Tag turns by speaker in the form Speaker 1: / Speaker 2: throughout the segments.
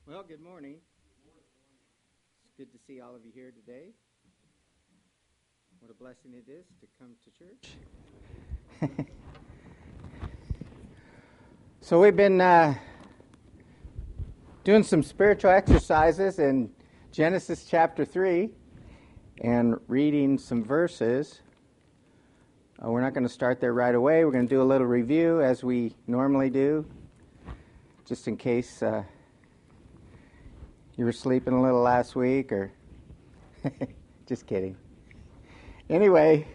Speaker 1: Well, good morning. It's good to see all of you here today. What a blessing it is to come to church. So we've been doing some spiritual exercises in Genesis chapter 3 and reading some verses. We're not going to start there right away. We're going to do a little review as we normally do, just in case you were sleeping a little last week, or just kidding. Anyway,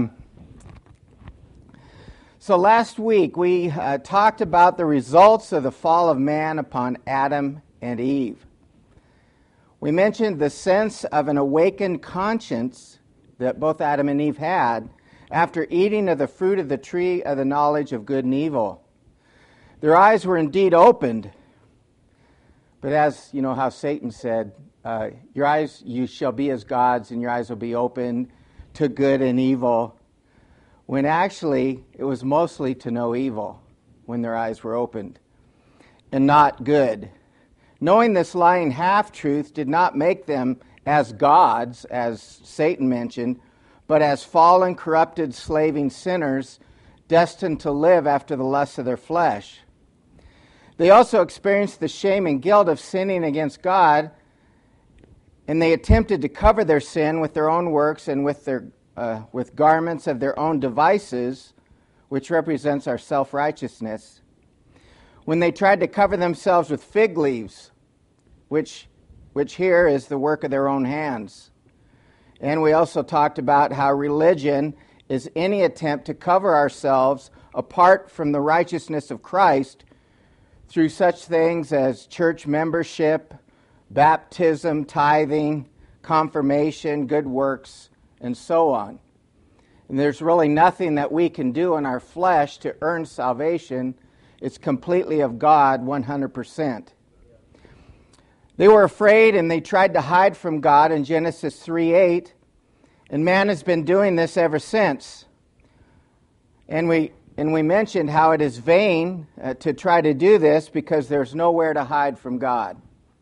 Speaker 1: so last week we talked about the results of the fall of man upon Adam and Eve. We mentioned the sense of an awakened conscience that both Adam and Eve had after eating of the fruit of the tree of the knowledge of good and evil. Their eyes were indeed opened, but as you know how Satan said, your eyes, you shall be as gods, and your eyes will be open to good and evil, when actually it was mostly to know evil when their eyes were opened, and not good. Knowing this lying half-truth did not make them as gods, as Satan mentioned, but as fallen, corrupted, slaving sinners, destined to live after the lusts of their flesh. They also experienced the shame and guilt of sinning against God, and they attempted to cover their sin with their own works and with garments of their own devices, which represents our self-righteousness. When they tried to cover themselves with fig leaves, which here is the work of their own hands. And we also talked about how religion is any attempt to cover ourselves apart from the righteousness of Christ through such things as church membership, baptism, tithing, confirmation, good works, and so on. And there's really nothing that we can do in our flesh to earn salvation. It's completely of God, 100%. They were afraid and they tried to hide from God in Genesis 3:8, and man has been doing this ever since. And we mentioned how it is vain to try to do this because there's nowhere to hide from God.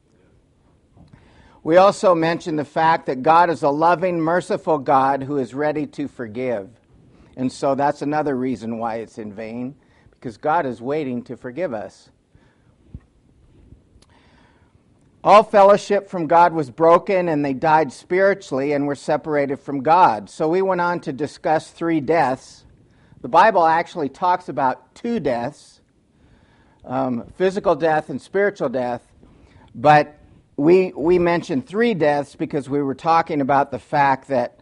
Speaker 1: We also mentioned the fact that God is a loving, merciful God who is ready to forgive. And so that's another reason why it's in vain, because God is waiting to forgive us. All fellowship from God was broken, and they died spiritually and were separated from God. So we went on to discuss 3 deaths. The Bible actually talks about 2 deaths, physical death and spiritual death, but we mentioned 3 deaths because we were talking about the fact that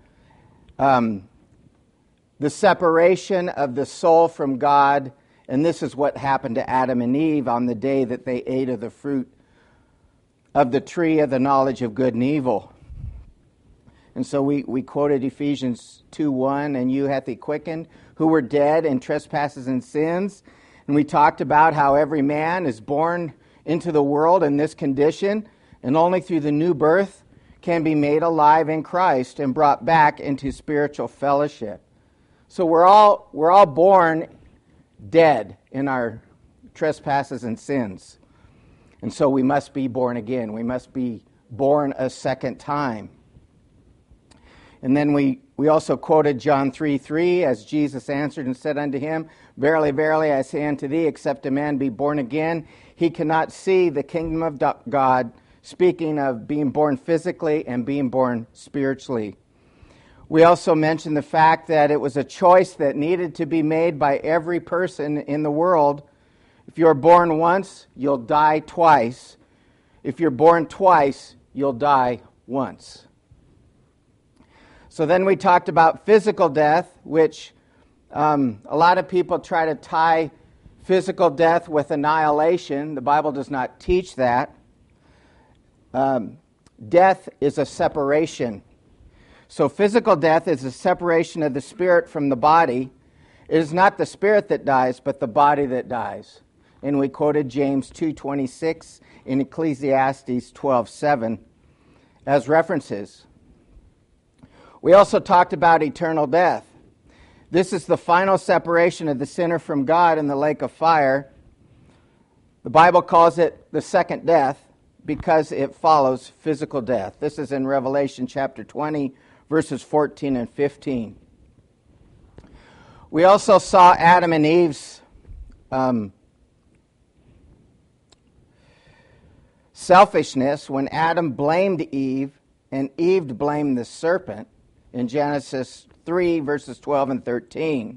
Speaker 1: the separation of the soul from God, and this is what happened to Adam and Eve on the day that they ate of the fruit of the tree of the knowledge of good and evil. And so we quoted Ephesians 2:1, and you hath he quickened, who were dead in trespasses and sins. And we talked about how every man is born into the world in this condition, and only through the new birth can be made alive in Christ and brought back into spiritual fellowship. So we're all born dead in our trespasses and sins. And so we must be born again. We must be born a second time. And then we also quoted John 3:3, as Jesus answered and said unto him, Verily, verily, I say unto thee, except a man be born again, he cannot see the kingdom of God, speaking of being born physically and being born spiritually. We also mentioned the fact that it was a choice that needed to be made by every person in the world. If you're born once, you'll die twice. If you're born twice, you'll die once. So then we talked about physical death, which a lot of people try to tie physical death with annihilation. The Bible does not teach that. Death is a separation. So physical death is a separation of the spirit from the body. It is not the spirit that dies, but the body that dies. And we quoted James 2:26 and Ecclesiastes 12:7 as references. We also talked about eternal death. This is the final separation of the sinner from God in the lake of fire. The Bible calls it the second death, because it follows physical death. This is in Revelation chapter 20, verses 14 and 15. We also saw Adam and Eve's selfishness when Adam blamed Eve and Eve blamed the serpent in Genesis 3, verses 12 and 13.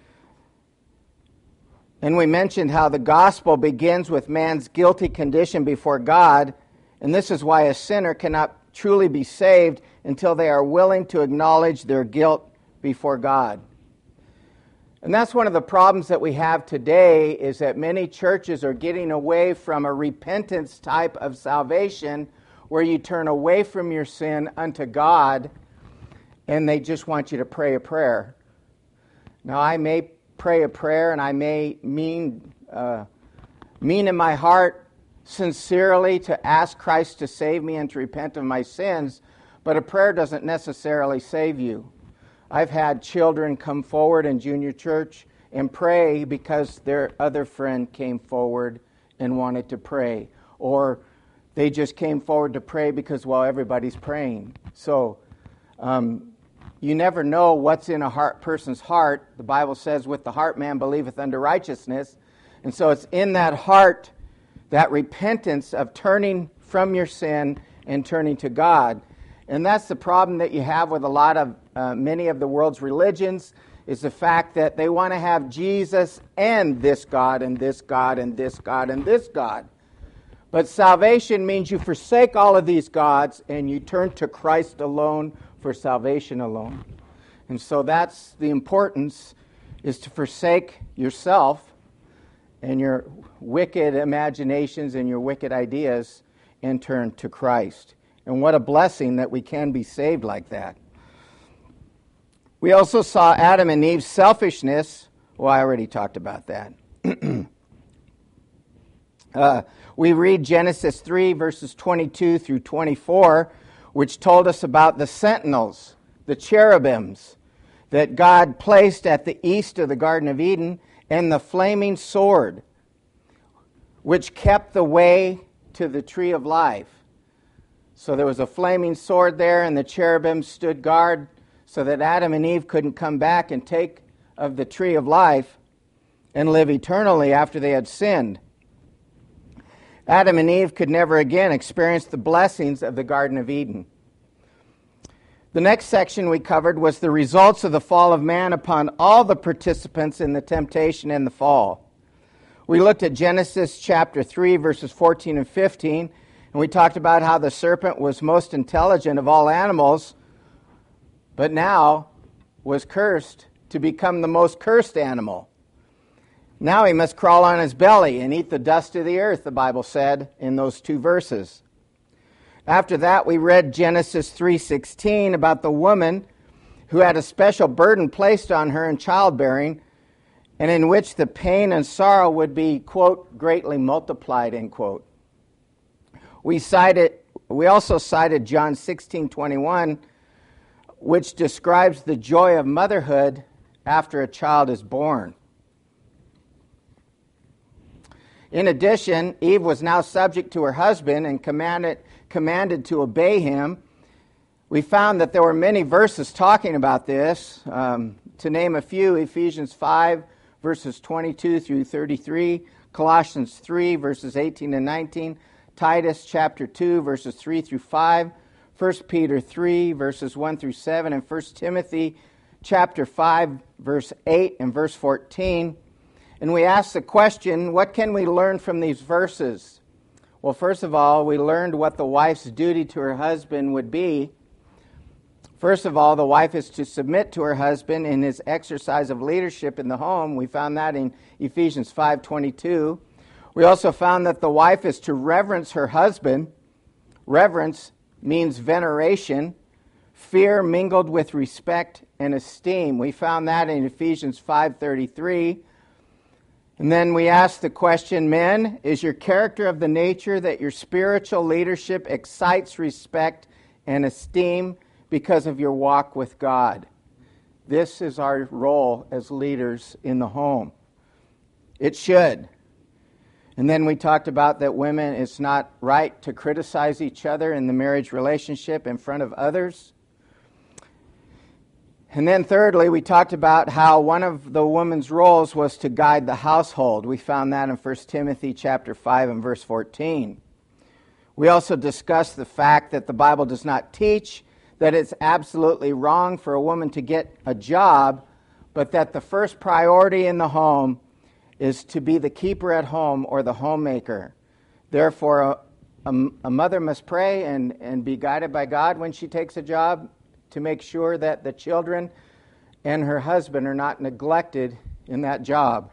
Speaker 1: And we mentioned how the gospel begins with man's guilty condition before God, and this is why a sinner cannot truly be saved until they are willing to acknowledge their guilt before God. And that's one of the problems that we have today, is that many churches are getting away from a repentance type of salvation where you turn away from your sin unto God, and they just want you to pray a prayer. Now, I may pray a prayer, and I may mean in my heart sincerely to ask Christ to save me and to repent of my sins, but a prayer doesn't necessarily save you. I've had children come forward in junior church and pray because their other friend came forward and wanted to pray, or they just came forward to pray because, well, everybody's praying. So you never know what's in a person's heart. The Bible says, with the heart man believeth unto righteousness. And so it's in that heart, that repentance of turning from your sin and turning to God. And that's the problem that you have with a lot of many of the world's religions, is the fact that they want to have Jesus and this God and this God and this God and this God. But salvation means you forsake all of these gods and you turn to Christ alone for salvation alone. And so that's the importance, is to forsake yourself and your wicked imaginations and your wicked ideas and turn to Christ. And what a blessing that we can be saved like that. We also saw Adam and Eve's selfishness. Well, I already talked about that. We read Genesis 3, verses 22 through 24, which told us about the sentinels, the cherubims, that God placed at the east of the Garden of Eden, and the flaming sword, which kept the way to the tree of life. So there was a flaming sword there, and the cherubim stood guard so that Adam and Eve couldn't come back and take of the tree of life and live eternally after they had sinned. Adam and Eve could never again experience the blessings of the Garden of Eden. The next section we covered was the results of the fall of man upon all the participants in the temptation and the fall. We looked at Genesis chapter 3, verses 14 and 15, and we talked about how the serpent was most intelligent of all animals, but now was cursed to become the most cursed animal. Now he must crawl on his belly and eat the dust of the earth, the Bible said in those two verses. After that, we read Genesis 3:16 about the woman who had a special burden placed on her in childbearing, and in which the pain and sorrow would be, quote, greatly multiplied, end quote. We also cited John 16:21, which describes the joy of motherhood after a child is born. In addition, Eve was now subject to her husband and commanded to obey him. We found that there were many verses talking about this. To name a few, Ephesians 5, verses 22 through 33, Colossians 3, verses 18 and 19, Titus chapter 2, verses 3 through 5, 1 Peter 3, verses 1 through 7, and 1 Timothy chapter 5, verse 8 and verse 14. And we asked the question, what can we learn from these verses? Well, first of all, we learned what the wife's duty to her husband would be. First of all, the wife is to submit to her husband in his exercise of leadership in the home. We found that in Ephesians 5:22. We also found that the wife is to reverence her husband. Reverence means veneration, fear mingled with respect and esteem. We found that in Ephesians 5:33. And then we asked the question, men, is your character of the nature that your spiritual leadership excites respect and esteem because of your walk with God? This is our role as leaders in the home. It should. And then we talked about that women, it's not right to criticize each other in the marriage relationship in front of others. And then thirdly, we talked about how one of the woman's roles was to guide the household. We found that in 1 Timothy chapter 5 and verse 14. We also discussed the fact that the Bible does not teach that it's absolutely wrong for a woman to get a job, but that the first priority in the home is to be the keeper at home or the homemaker. Therefore, a mother must pray and be guided by God when she takes a job to make sure that the children and her husband are not neglected in that job.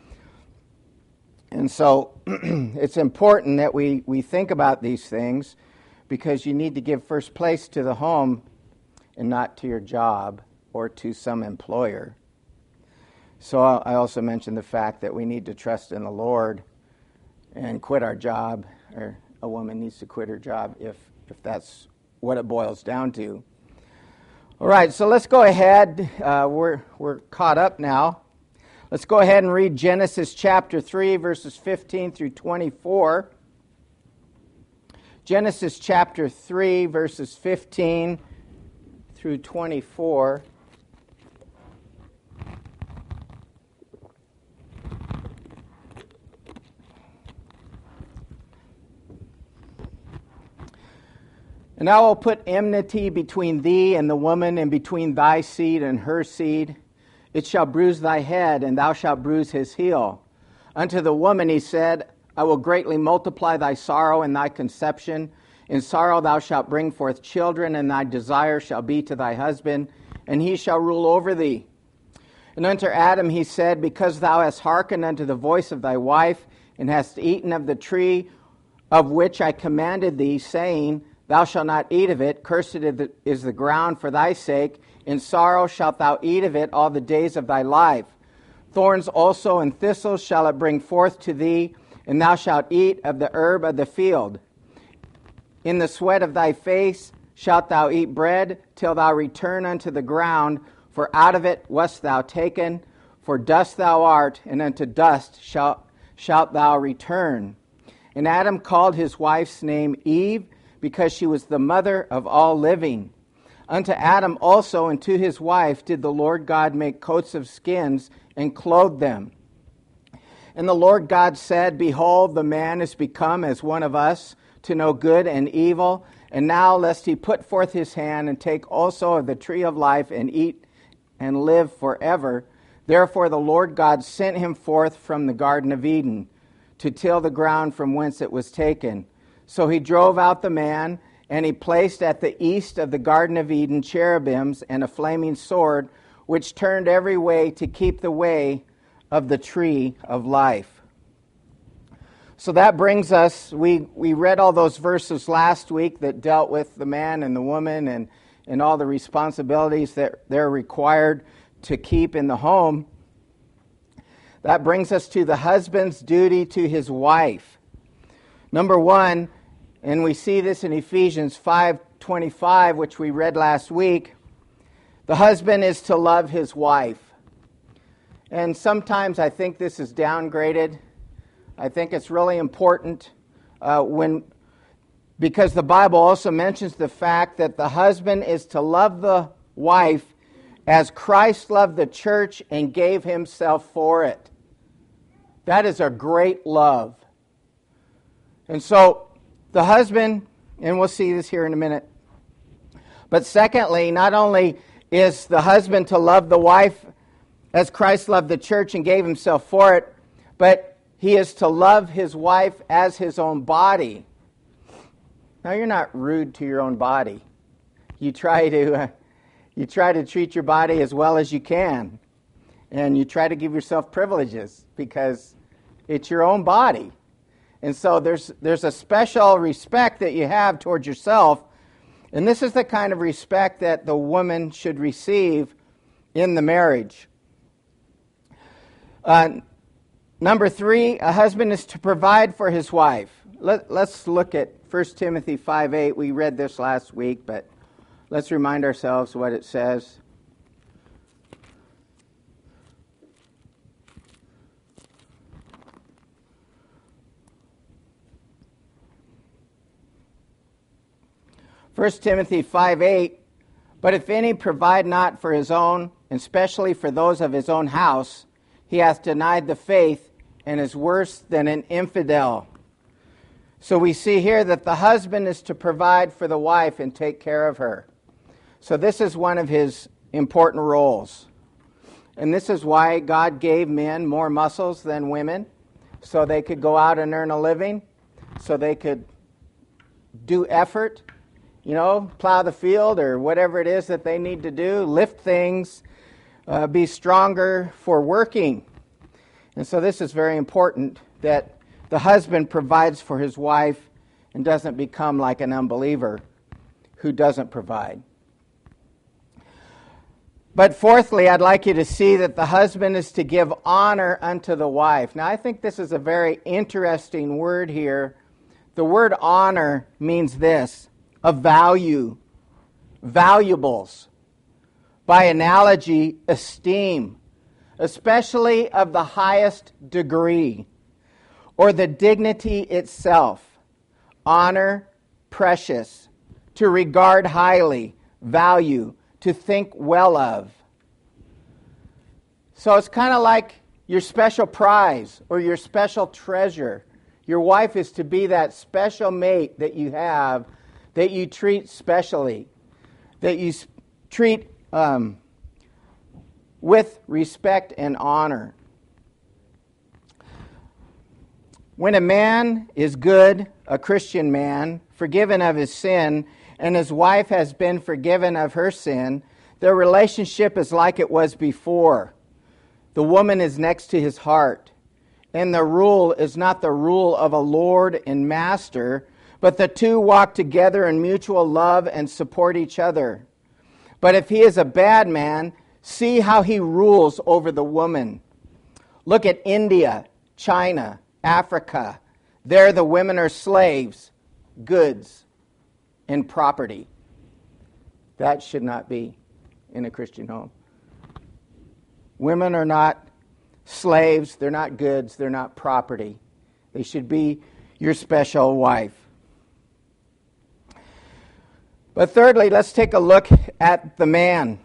Speaker 1: And so it's important that we think about these things, because you need to give first place to the home and not to your job or to some employer. So I also mentioned the fact that we need to trust in the Lord and quit our job, or a woman needs to quit her job if that's what it boils down to. All right, so let's go ahead. We're caught up now. Let's go ahead and read Genesis chapter 3, verses 15 through 24. Genesis chapter 3, verses 15 through 24. And I will put enmity between thee and the woman, and between thy seed and her seed. It shall bruise thy head, and thou shalt bruise his heel. Unto the woman he said, I will greatly multiply thy sorrow and thy conception. In sorrow thou shalt bring forth children, and thy desire shall be to thy husband, and he shall rule over thee. And unto Adam he said, because thou hast hearkened unto the voice of thy wife, and hast eaten of the tree of which I commanded thee, saying, Thou shalt not eat of it, cursed is the ground for thy sake. In sorrow shalt thou eat of it all the days of thy life. Thorns also and thistles shall it bring forth to thee, and thou shalt eat of the herb of the field. In the sweat of thy face shalt thou eat bread, till thou return unto the ground, for out of it wast thou taken. For dust thou art, and unto dust shalt thou return. And Adam called his wife's name Eve, because she was the mother of all living. Unto Adam also and to his wife did the Lord God make coats of skins, and clothe them. And the Lord God said, Behold, the man is become as one of us, to know good and evil. And now lest he put forth his hand, and take also of the tree of life, and eat and live forever. Therefore the Lord God sent him forth from the Garden of Eden, to till the ground from whence it was taken. So he drove out the man, and he placed at the east of the Garden of Eden cherubims and a flaming sword, which turned every way to keep the way of the tree of life. So that brings us, we read all those verses last week that dealt with the man and the woman and all the responsibilities that they're required to keep in the home. That brings us to the husband's duty to his wife. Number one, and we see this in Ephesians 5:25, which we read last week, the husband is to love his wife. And sometimes I think this is downgraded. I think it's really important because the Bible also mentions the fact that the husband is to love the wife as Christ loved the church and gave himself for it. That is a great love. And so the husband, and we'll see this here in a minute, but secondly, not only is the husband to love the wife as Christ loved the church and gave himself for it, but he is to love his wife as his own body. Now, you're not rude to your own body. You try to treat your body as well as you can, and you try to give yourself privileges because it's your own body. And so there's a special respect that you have towards yourself, and this is the kind of respect that the woman should receive in the marriage. Number three, a husband is to provide for his wife. Let's look at 1 Timothy 5:8. We read this last week, but let's remind ourselves what it says. 1 Timothy 5:8, but if any provide not for his own, and especially for those of his own house, he hath denied the faith and is worse than an infidel. So we see here that the husband is to provide for the wife and take care of her. So this is one of his important roles. And this is why God gave men more muscles than women, so they could go out and earn a living, so they could do effort, plow the field or whatever it is that they need to do, lift things, be stronger for working. And so this is very important, that the husband provides for his wife and doesn't become like an unbeliever who doesn't provide. But fourthly, I'd like you to see that the husband is to give honor unto the wife. Now, I think this is a very interesting word here. The word honor means this: of value, valuables. By analogy, esteem, especially of the highest degree, or the dignity itself. Honor, precious, to regard highly, value, to think well of. So it's kind of like your special prize or your special treasure. Your wife is to be that special mate that you have, that you treat specially, that you treat with respect and honor. When a man is good, a Christian man, forgiven of his sin, and his wife has been forgiven of her sin, their relationship is like it was before. The woman is next to his heart, and the rule is not the rule of a lord and master, but the two walk together in mutual love and support each other. But if he is a bad man, see how he rules over the woman. Look at India, China, Africa. There the women are slaves, goods, and property. That should not be in a Christian home. Women are not slaves, they're not goods, they're not property. They should be your special wife. But thirdly, let's take a look at the man.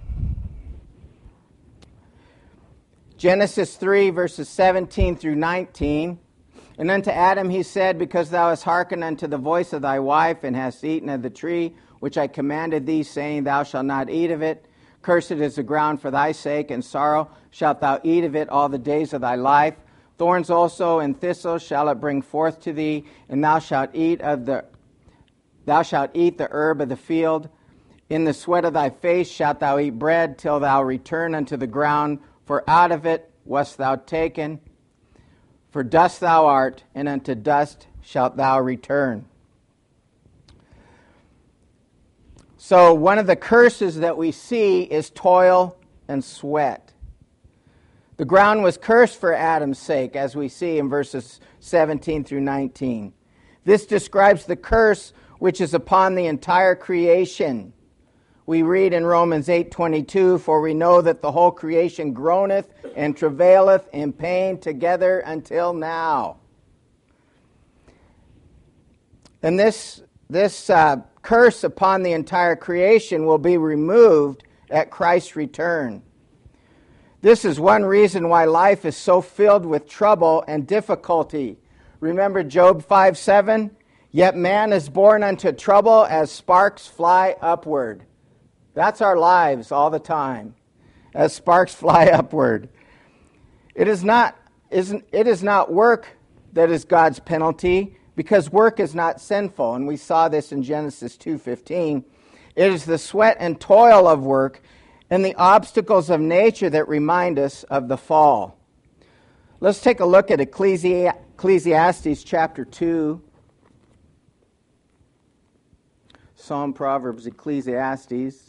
Speaker 1: Genesis 3, verses 17 through 19. And unto Adam he said, because thou hast hearkened unto the voice of thy wife, and hast eaten of the tree which I commanded thee, saying, thou shalt not eat of it. Cursed is the ground for thy sake, and sorrow shalt thou eat of it all the days of thy life. Thorns also and thistles shall it bring forth to thee, and thou shalt eat the herb of the field. In the sweat of thy face shalt thou eat bread, till thou return unto the ground, for out of it wast thou taken. For dust thou art, and unto dust shalt thou return. So one of the curses that we see is toil and sweat. The ground was cursed for Adam's sake, as we see in verses 17 through 19. This describes the curse which is upon the entire creation. We read in Romans 8:22, for we know that the whole creation groaneth and travaileth in pain together until now. And this curse upon the entire creation will be removed at Christ's return. This is one reason why life is so filled with trouble and difficulty. Remember Job 5:7? Yet man is born unto trouble as sparks fly upward. That's our lives all the time, as sparks fly upward. It is not work that is God's penalty, because work is not sinful, and we saw this in Genesis 2:15. It is the sweat and toil of work and the obstacles of nature that remind us of the fall. Let's take a look at Ecclesiastes chapter 2. Psalm, Proverbs, Ecclesiastes.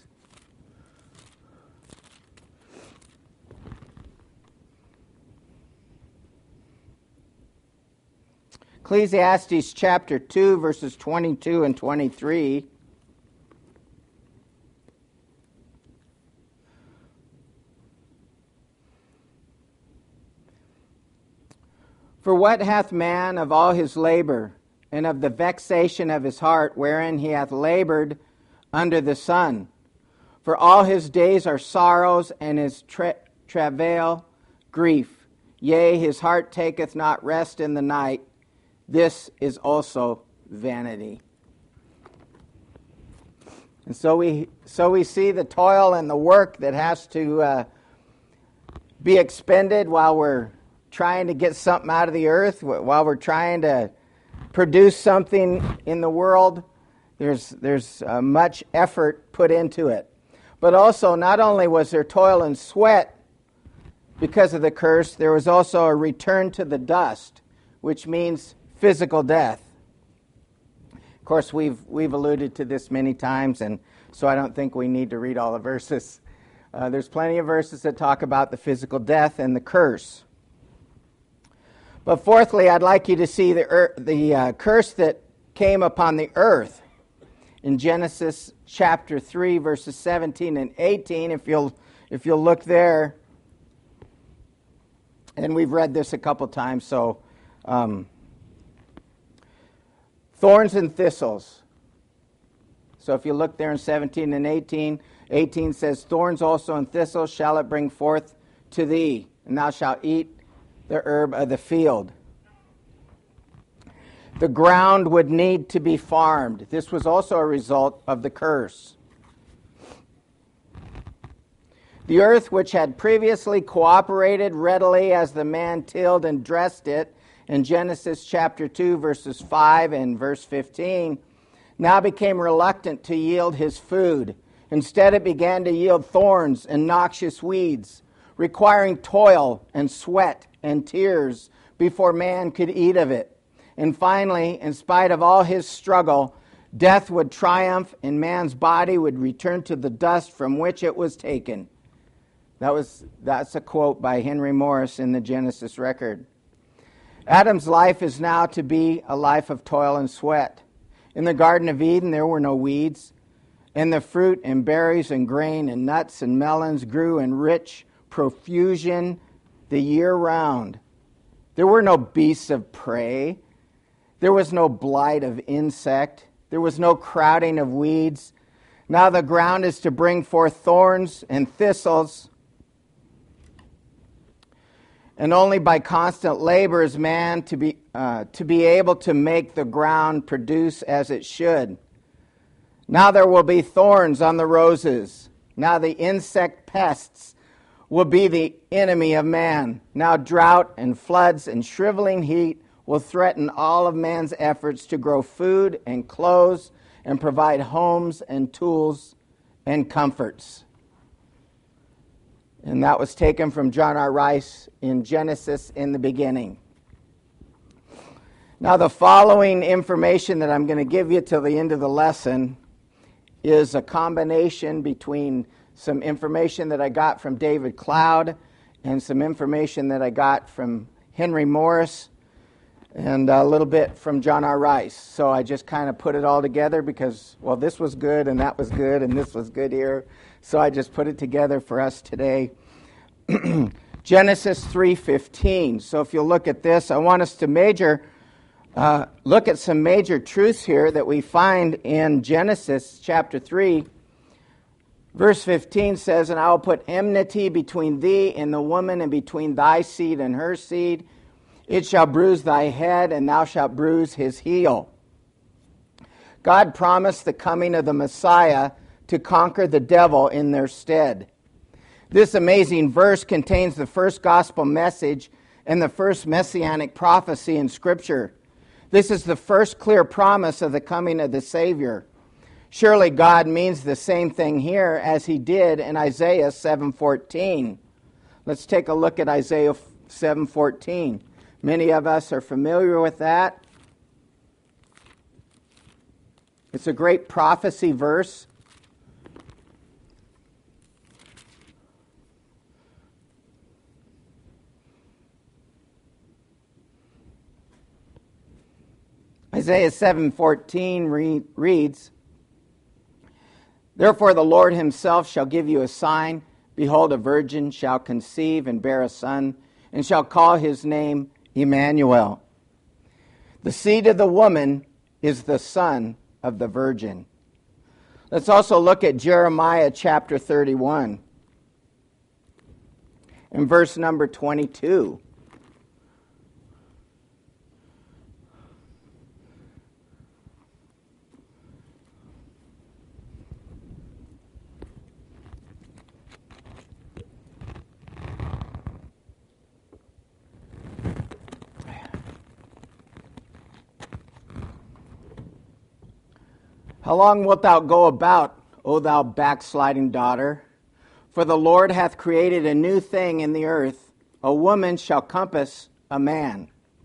Speaker 1: Ecclesiastes chapter 2, verses 22 and 23. For what hath man of all his labor, and of the vexation of his heart, wherein he hath labored under the sun. For all his days are sorrows, and his travail grief. Yea, his heart taketh not rest in the night. This is also vanity. And so we see the toil and the work that has to be expended while we're trying to get something out of the earth, while we're trying to produce something in the world. There's much effort put into it. But also, not only was there toil and sweat because of the curse, there was also a return to the dust, which means physical death. Of course, we've alluded to this many times, and so I don't think we need to read all the verses. There's plenty of verses that talk about the physical death and the curse. But fourthly, I'd like you to see the curse that came upon the earth in Genesis chapter 3, verses 17 and 18. If you'll look there, and we've read this a couple times, so thorns and thistles. So if you look there in 17 and 18, 18 says, thorns also and thistles shall it bring forth to thee, and thou shalt eat the herb of the field. The ground would need to be farmed. This was also a result of the curse. The earth, which had previously cooperated readily as the man tilled and dressed it, in Genesis chapter 2, verses 5 and verse 15, now became reluctant to yield his food. Instead, it began to yield thorns and noxious weeds, requiring toil and sweat and tears before man could eat of it. And finally, in spite of all his struggle, death would triumph and man's body would return to the dust from which it was taken. That's a quote by Henry Morris in the Genesis record. Adam's life is now to be a life of toil and sweat. In the Garden of Eden, there were no weeds, and the fruit and berries and grain and nuts and melons grew in rich profusion the year round. There were no beasts of prey. There was no blight of insect. There was no crowding of weeds. Now the ground is to bring forth thorns and thistles, and only by constant labor is man to be able to make the ground produce as it should. Now there will be thorns on the roses. Now the insect pests will be the enemy of man. Now drought and floods and shriveling heat will threaten all of man's efforts to grow food and clothes and provide homes and tools and comforts. And that was taken from John R. Rice in Genesis in the beginning. Now the following information that I'm going to give you till the end of the lesson is a combination between some information that I got from David Cloud and some information that I got from Henry Morris and a little bit from John R. Rice. So I just kind of put it all together because, well, this was good and that was good and this was good here. So I just put it together for us today. Genesis 3:15. So if you'll look at this, I want us to look at some major truths here that we find in Genesis chapter 3. Verse 15 says, and I will put enmity between thee and the woman, and between thy seed and her seed. It shall bruise thy head, and thou shalt bruise his heel. God promised the coming of the Messiah to conquer the devil in their stead. This amazing verse contains the first gospel message and the first messianic prophecy in Scripture. This is the first clear promise of the coming of the Savior. Surely God means the same thing here as he did in Isaiah 7:14. Let's take a look at Isaiah 7:14. Many of us are familiar with that. It's a great prophecy verse. Isaiah 7:14 reads, therefore the Lord himself shall give you a sign. Behold, a virgin shall conceive and bear a son, and shall call his name Emmanuel. The seed of the woman is the son of the virgin. Let's also look at Jeremiah chapter 31 and verse number 22. How long wilt thou go about, O thou backsliding daughter? For the Lord hath created a new thing in the earth. A woman shall compass a man.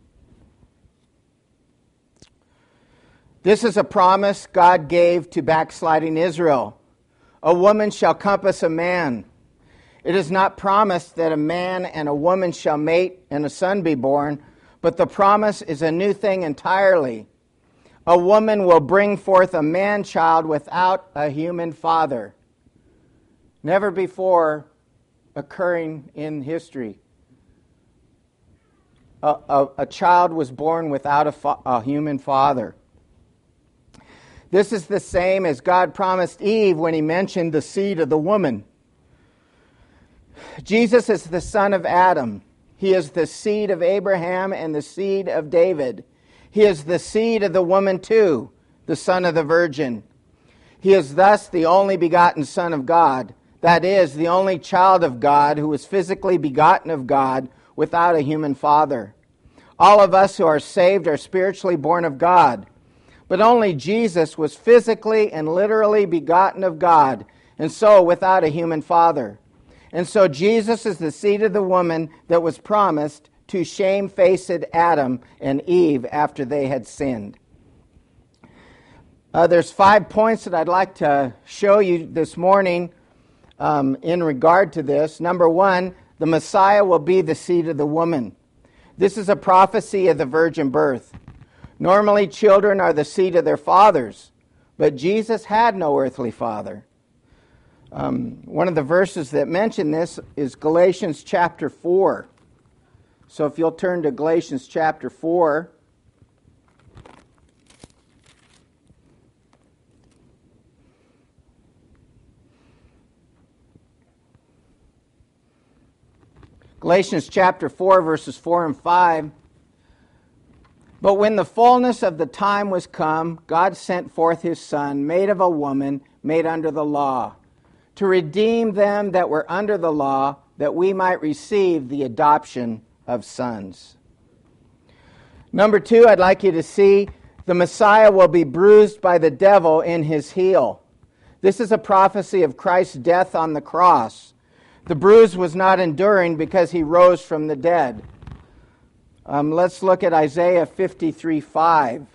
Speaker 1: This is a promise God gave to backsliding Israel. A woman shall compass a man. It is not promised that a man and a woman shall mate and a son be born, but the promise is a new thing entirely. A woman will bring forth a man-child without a human father. Never before occurring in history. A child was born without a human father. This is the same as God promised Eve when he mentioned the seed of the woman. Jesus is the son of Adam. He is the seed of Abraham and the seed of David. He is the seed of the woman too, the son of the virgin. He is thus the only begotten Son of God, that is, the only child of God who was physically begotten of God without a human father. All of us who are saved are spiritually born of God, but only Jesus was physically and literally begotten of God, and so without a human father. And so Jesus is the seed of the woman that was promised to shame-faced Adam and Eve after they had sinned. There's 5 points that I'd like to show you this morning in regard to this. Number 1, the Messiah will be the seed of the woman. This is a prophecy of the virgin birth. Normally, children are the seed of their fathers, but Jesus had no earthly father. One of the verses that mention this is Galatians chapter 4. So if you'll turn to Galatians chapter 4. Galatians chapter 4, verses 4 and 5. But when the fullness of the time was come, God sent forth his Son, made of a woman, made under the law, to redeem them that were under the law, that we might receive the adoption of sons. Number 2, I'd like you to see the Messiah will be bruised by the devil in his heel. This is a prophecy of Christ's death on the cross. The bruise was not enduring because he rose from the dead. Let's look at Isaiah 53:5.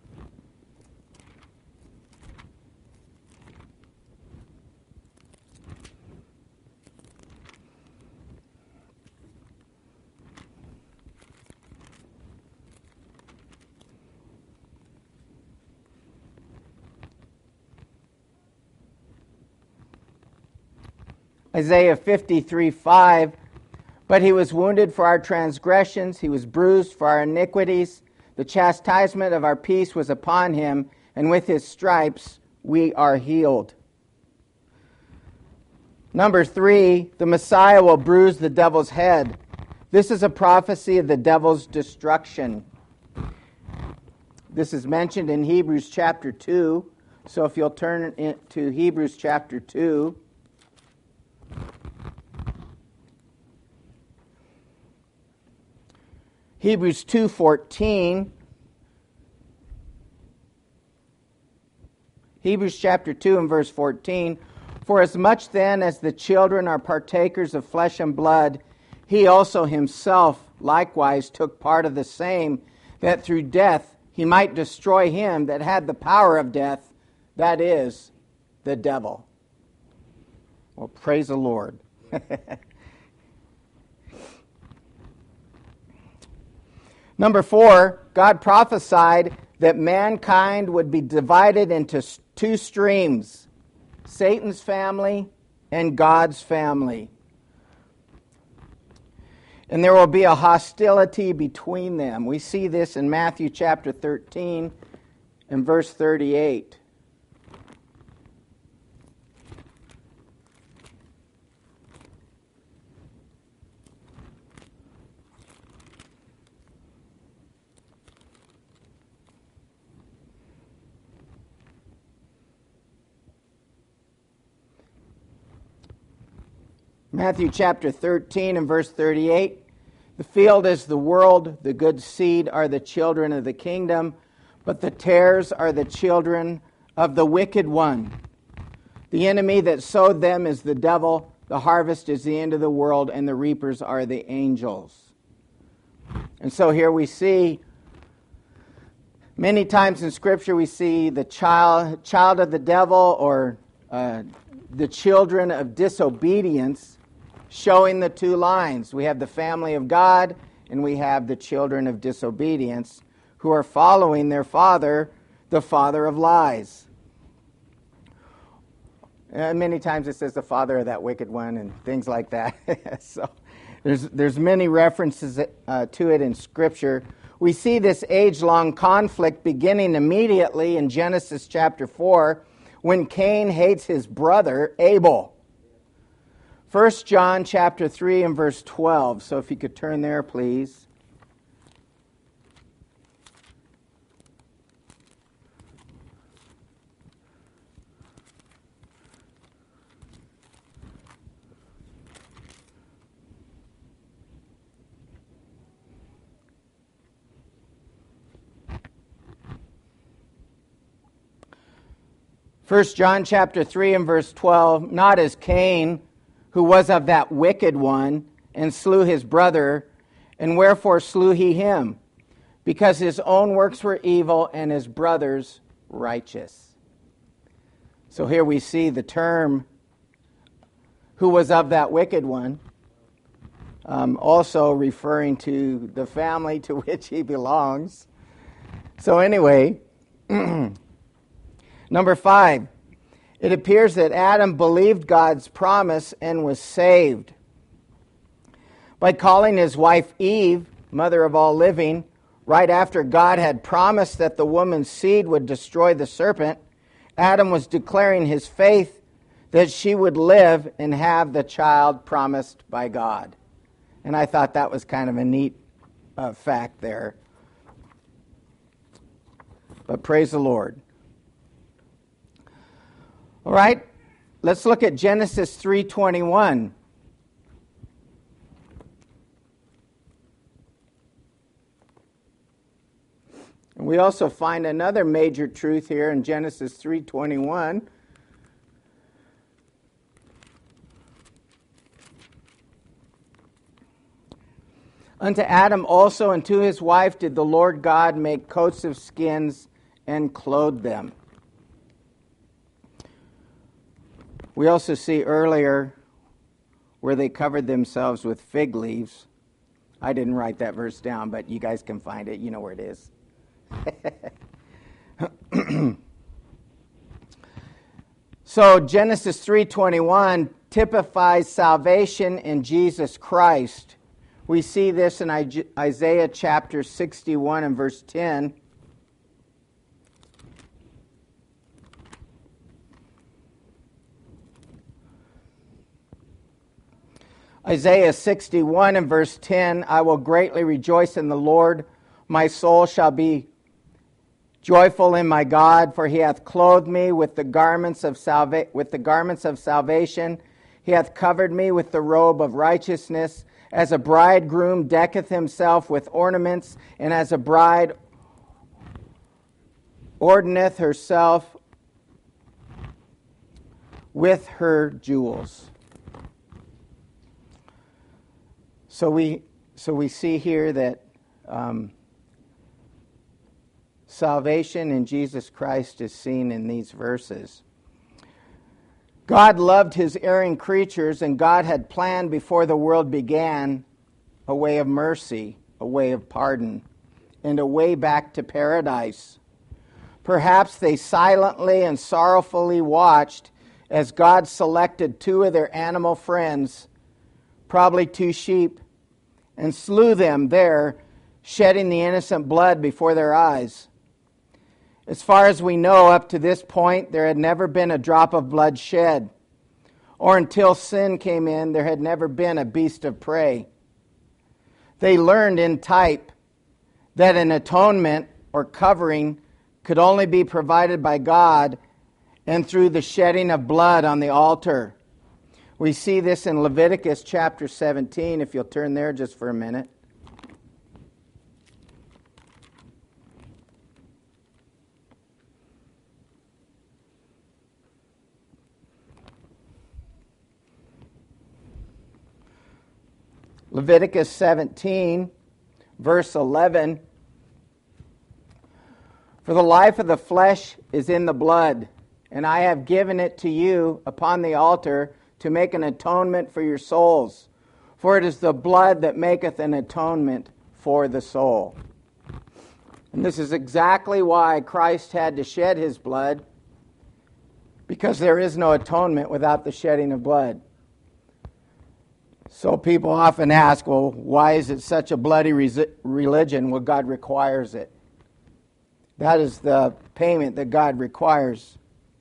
Speaker 1: Isaiah 53:5, but he was wounded for our transgressions, he was bruised for our iniquities. The chastisement of our peace was upon him, and with his stripes we are healed. Number 3, the Messiah will bruise the devil's head. This is a prophecy of the devil's destruction. This is mentioned in Hebrews chapter 2. So if you'll turn to Hebrews chapter 2. Hebrews 2:14. Hebrews chapter 2 and verse 14. For as much then as the children are partakers of flesh and blood, he also himself likewise took part of the same, that through death he might destroy him that had the power of death, that is, the devil. Well, praise the Lord. Number 4, God prophesied that mankind would be divided into 2 streams, Satan's family and God's family. And there will be a hostility between them. We see this in Matthew chapter 13 and verse 38. Matthew chapter 13 and verse 38. The field is the world, the good seed are the children of the kingdom, but the tares are the children of the wicked one. The enemy that sowed them is the devil, the harvest is the end of the world, and the reapers are the angels. And so here we see, many times in Scripture we see the child of the devil or the children of disobedience showing the two lines. We have the family of God and we have the children of disobedience who are following their father, the father of lies. And many times it says the father of that wicked one and things like that. So there's many references to it in Scripture. We see this age-long conflict beginning immediately in Genesis chapter 4 when Cain hates his brother Abel. 1 John chapter 3 and verse 12. So if you could turn there, please. 1 John chapter 3 and verse 12, not as Cain, who was of that wicked one, and slew his brother, and wherefore slew he him? Because his own works were evil, and his brother's righteous. So here we see the term, who was of that wicked one, also referring to the family to which he belongs. So anyway, number 5, it appears that Adam believed God's promise and was saved. By calling his wife Eve, mother of all living, right after God had promised that the woman's seed would destroy the serpent, Adam was declaring his faith that she would live and have the child promised by God. And I thought that was kind of a neat fact there. But praise the Lord. All right, let's look at Genesis 3:21. And we also find another major truth here in Genesis 3:21. Unto Adam also and to his wife did the Lord God make coats of skins and clothe them. We also see earlier where they covered themselves with fig leaves. I didn't write that verse down, but you guys can find it. You know where it is. So Genesis 3:21 typifies salvation in Jesus Christ. We see this in Isaiah chapter 61 and verse 10. Isaiah 61 and verse 10, I will greatly rejoice in the Lord. My soul shall be joyful in my God, for he hath clothed me with the garments of salvation. He hath covered me with the robe of righteousness, as a bridegroom decketh himself with ornaments, and as a bride orneth herself with her jewels. So we see here that salvation in Jesus Christ is seen in these verses. God loved his erring creatures, and God had planned before the world began a way of mercy, a way of pardon, and a way back to paradise. Perhaps they silently and sorrowfully watched as God selected 2 of their animal friends, probably 2 sheep, and slew them there, shedding the innocent blood before their eyes. As far as we know, up to this point, there had never been a drop of blood shed, or until sin came in, there had never been a beast of prey. They learned in type that an atonement or covering could only be provided by God and through the shedding of blood on the altar. We see this in Leviticus chapter 17, if you'll turn there just for a minute. Leviticus 17, verse 11. For the life of the flesh is in the blood, and I have given it to you upon the altar to make an atonement for your souls. For it is the blood that maketh an atonement for the soul. And this is exactly why Christ had to shed his blood, because there is no atonement without the shedding of blood. So people often ask, well, why is it such a bloody religion? Well, God requires it. That is the payment that God requires.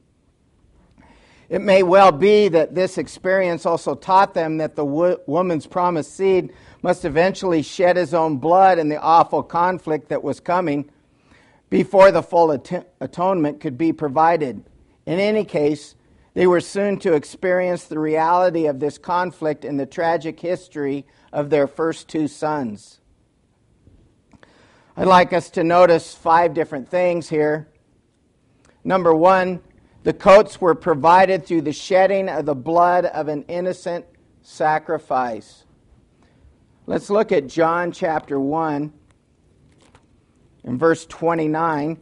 Speaker 1: It may well be that this experience also taught them that the woman's promised seed must eventually shed his own blood in the awful conflict that was coming before the full atonement could be provided. In any case, they were soon to experience the reality of this conflict in the tragic history of their first two sons. I'd like us to notice 5 different things here. Number 1, the coats were provided through the shedding of the blood of an innocent sacrifice. Let's look at John chapter 1 and verse 29.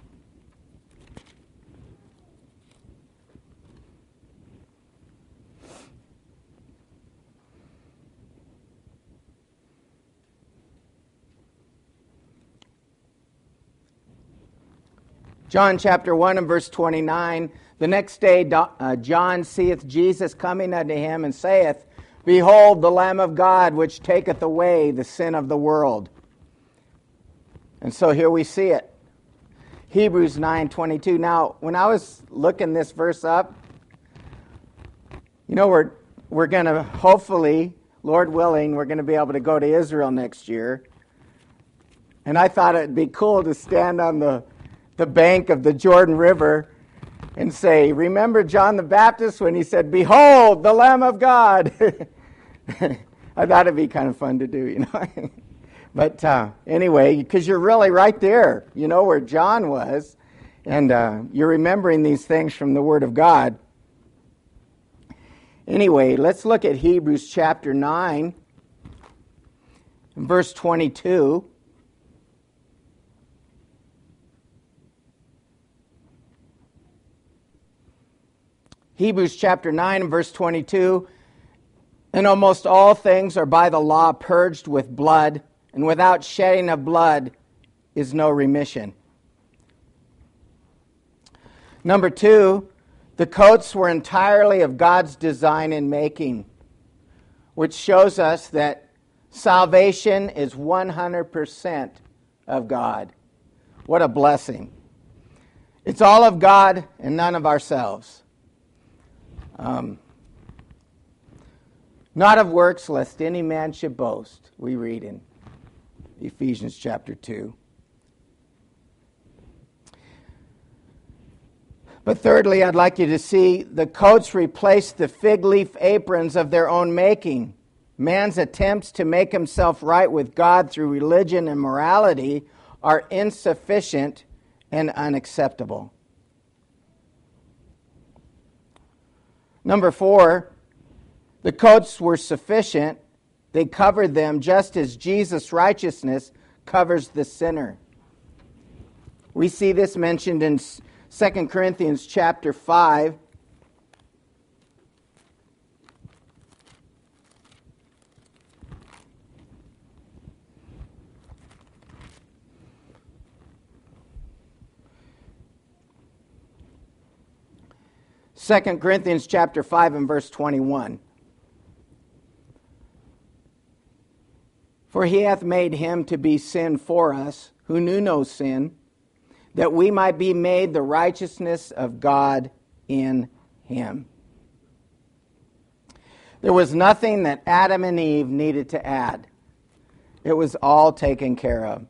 Speaker 1: John chapter 1 and verse 29, the next day John seeth Jesus coming unto him and saith, Behold the Lamb of God, which taketh away the sin of the world. And so here we see it. Hebrews 9:22. Now, when I was looking this verse up, we're going to hopefully, Lord willing, we're going to be able to go to Israel next year. And I thought it'd be cool to stand on the bank of the Jordan River and say, remember John the Baptist when he said, Behold, the Lamb of God. I thought it'd be kind of fun to do, But anyway, because you're really right there, where John was, and you're remembering these things from the Word of God. Anyway, let's look at Hebrews chapter 9, verse 22. Hebrews chapter 9 and verse 22, And almost all things are by the law purged with blood, and without shedding of blood is no remission. Number 2, the coats were entirely of God's design and making, which shows us that salvation is 100% of God. What a blessing. It's all of God and none of ourselves. Not of works, lest any man should boast, we read in Ephesians chapter 2. But thirdly, I'd like you to see the coats replaced the fig leaf aprons of their own making. Man's attempts to make himself right with God through religion and morality are insufficient and unacceptable. Number 4, the coats were sufficient. They covered them just as Jesus' righteousness covers the sinner. We see this mentioned in 2 Corinthians chapter 5. Second Corinthians chapter 5 and verse 21. For he hath made him to be sin for us, who knew no sin, that we might be made the righteousness of God in him. There was nothing that Adam and Eve needed to add. It was all taken care of.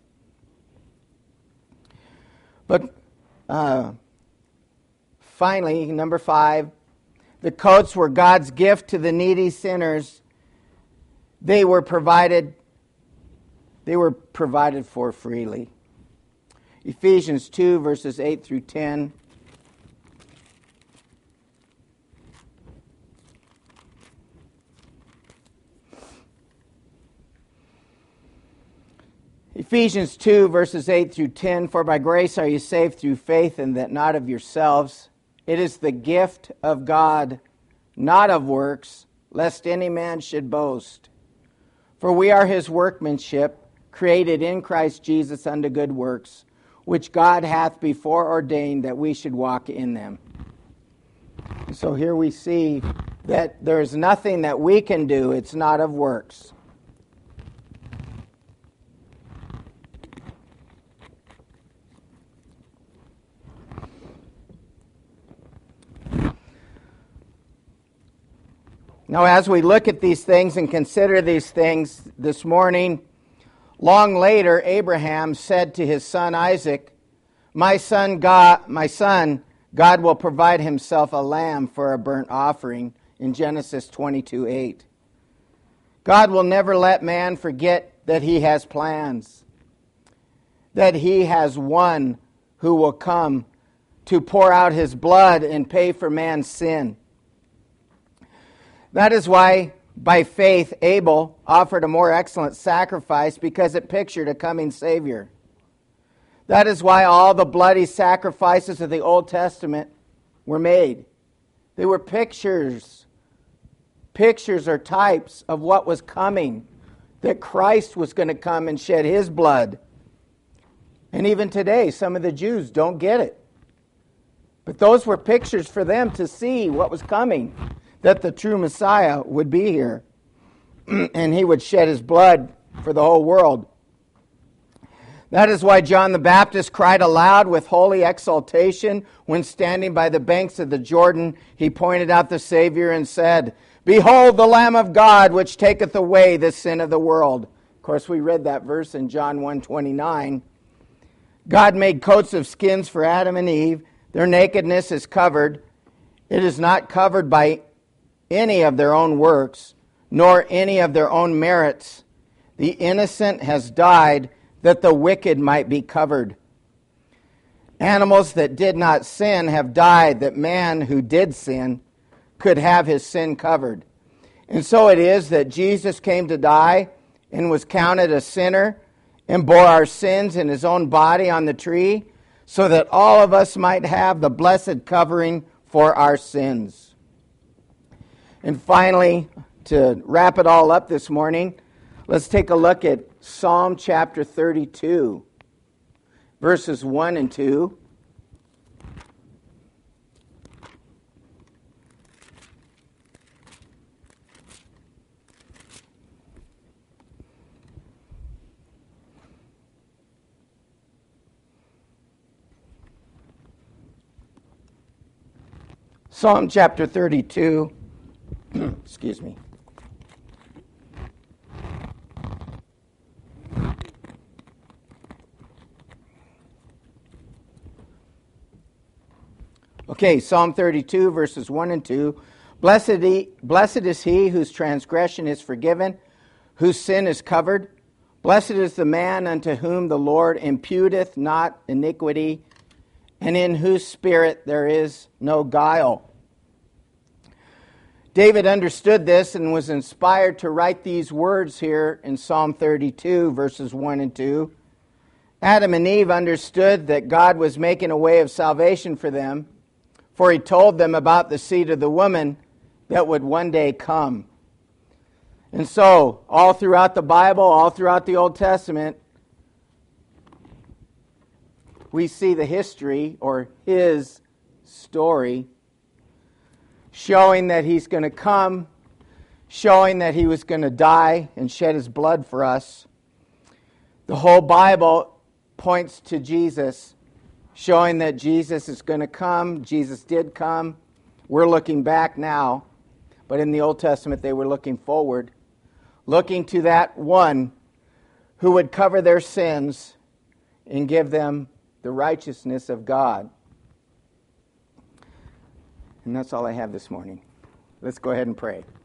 Speaker 1: But finally, number 5, The coats were God's gift to the needy sinners. They were provided for freely. Ephesians 2, verses 8 through 10. Ephesians 2, verses 8 through 10, "For by grace are you saved through faith, and that not of yourselves. It is the gift of God, not of works, lest any man should boast. For we are his workmanship, created in Christ Jesus unto good works, which God hath before ordained that we should walk in them." So here we see that there is nothing that we can do. It's not of works. Now, as we look at these things and consider these things this morning, long later, Abraham said to his son Isaac, my son, God will provide himself a lamb for a burnt offering," in Genesis 22:8. God will never let man forget that he has plans, that he has one who will come to pour out his blood and pay for man's sin. That is why, by faith, Abel offered a more excellent sacrifice, because it pictured a coming Savior. That is why all the bloody sacrifices of the Old Testament were made. They were pictures or types of what was coming, that Christ was going to come and shed his blood. And even today, some of the Jews don't get it. But those were pictures for them to see what was coming, that the true Messiah would be here, and he would shed his blood for the whole world. That is why John the Baptist cried aloud with holy exultation when standing by the banks of the Jordan. He pointed out the Savior and said, "Behold the Lamb of God, which taketh away the sin of the world." Of course, we read that verse in John 1:29. God made coats of skins for Adam and Eve. Their nakedness is covered. It is not covered by any of their own works, nor any of their own merits. The innocent has died that the wicked might be covered. Animals that did not sin have died that man who did sin could have his sin covered. And so it is that Jesus came to die and was counted a sinner and bore our sins in his own body on the tree, so that all of us might have the blessed covering for our sins. And finally, to wrap it all up this morning, let's take a look at Psalm chapter 32, verses 1 and 2. Psalm chapter 32. Excuse me. Okay, Psalm 32, verses 1 and 2. Blessed is he whose transgression is forgiven, whose sin is covered. Blessed is the man unto whom the Lord imputeth not iniquity, and in whose spirit there is no guile. David understood this and was inspired to write these words here in Psalm 32, verses 1 and 2. Adam and Eve understood that God was making a way of salvation for them, for he told them about the seed of the woman that would one day come. And so, all throughout the Bible, all throughout the Old Testament, we see the history, or his story, showing that he's going to come, showing that he was going to die and shed his blood for us. The whole Bible points to Jesus, showing that Jesus is going to come. Jesus did come. We're looking back now, but in the Old Testament they were looking forward, looking to that one who would cover their sins and give them the righteousness of God. And that's all I have this morning. Let's go ahead and pray.